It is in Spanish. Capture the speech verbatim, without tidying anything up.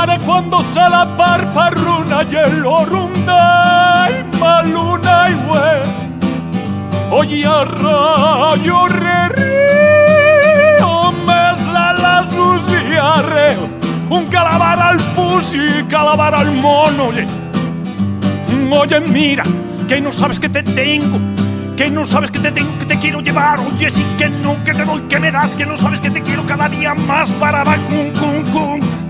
mare quando se la parparruna glielo runda e maluna e ue. Oggi a raio re re, o mezza la susia re, un calabar al pusi, calabar al mono. Oye, mira, que no sabes que te tengo, que no sabes que te tengo, que te quiero llevar. Oye, sí, que no, que te doy, que me das, que no sabes que te quiero cada día más para va, cum, cum, cum.